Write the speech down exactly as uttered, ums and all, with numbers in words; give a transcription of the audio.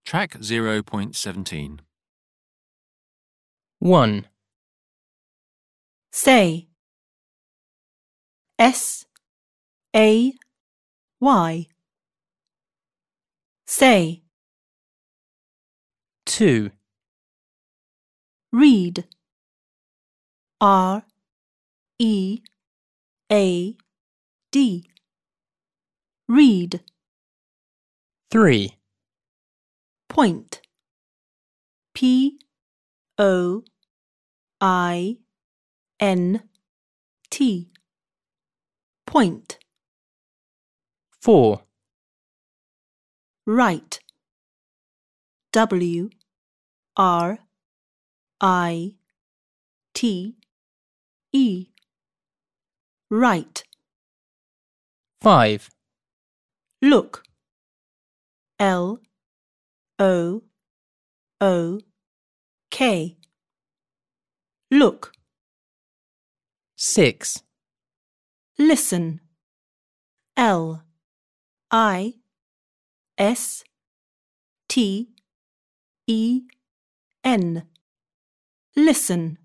Track zero point seventeen. one. Say. S A Y. Say. two. Read. R E A D. Read. three. Point. P O I N T. Point. four. Write. W R I T E. Write. five. Look. L O O K. Look. six. Listen. L I S T E N. Listen.